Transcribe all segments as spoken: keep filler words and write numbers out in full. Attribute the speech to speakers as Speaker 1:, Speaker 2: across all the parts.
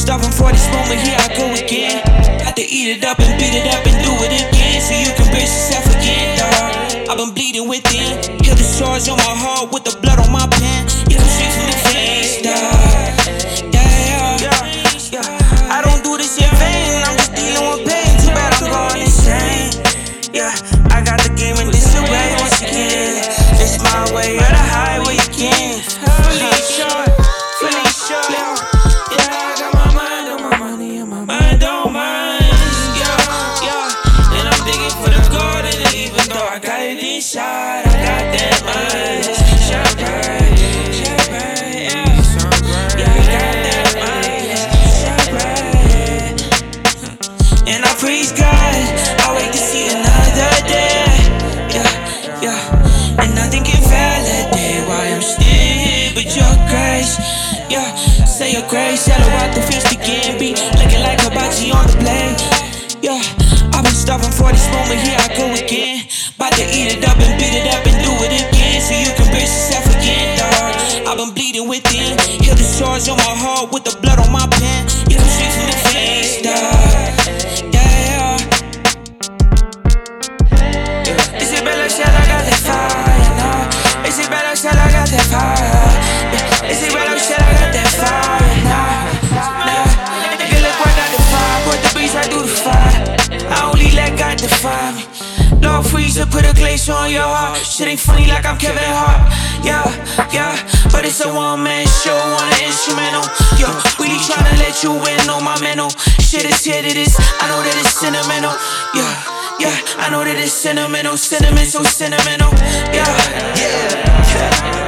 Speaker 1: starving for this moment, here I go again. Had to eat it up and beat it up and do it again, so you can brace yourself again, dawg. I've been bleeding within, heal the scars on my heart with the blood on my pen. It comes straight from the veins, dawg. Yeah, yeah, yeah. I don't do this in vain, I'm just dealing with pain. Too bad I'm going insane. Yeah, I got the game in disarray once again. It's my way or the highway again. Fully sure, fully sure. Yeah, I got my mind on my money and my mind on mine. Yeah, yeah. And I'm digging for the gold, and even though I got it inside, I got that mind. Shine bright, shine bright, yeah. Yeah, I got that mind. Shine bright. And I praise God, I wait to see another day. Yeah, yeah. And nothing can validate why I'm still here but your grace. Yeah, say your grace, yellow out the feast again. Be looking like hibachi on the blade. Yeah, I've been starving for this moment, here I go again. About to eat it up and beat it up and do it again, so you can brace yourself again, dawg. I've been bleeding within, heal the scars on my heart with the blood on my pen. It comes straight from the veins, dawg. Yeah, yeah. Is it better said I got that fire, nah? Is it better said I got that fire? Yeah. Is it better said I got that fire, nah? Nah. Nigga, look, I got the fire, put the beats right through the fire. I only let God define me. Lord Freezer, put a glacier on your heart. Shit ain't funny like I'm Kevin Hart. Yeah, yeah, but it's a one-man show on an instrumental. Yo, really tryna let you in on my mental. Shit is here to this, I know that it's sentimental. Yeah, yeah, I know that it's sentimental. Sentiment so sentimental. Yeah, yeah, yeah.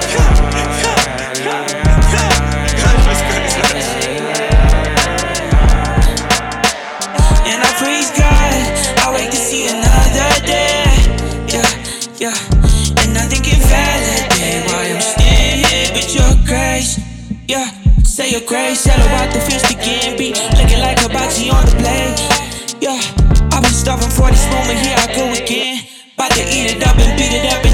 Speaker 1: And I praise God, I wait to see another day. Yeah, yeah. And nothing can validate why I'm still here but your grace. Yeah, say your grace, yellow out the feast again. Be looking like hibachi on the blade. Yeah, I've been starving for this moment, here I go again. About to eat it up and beat it up and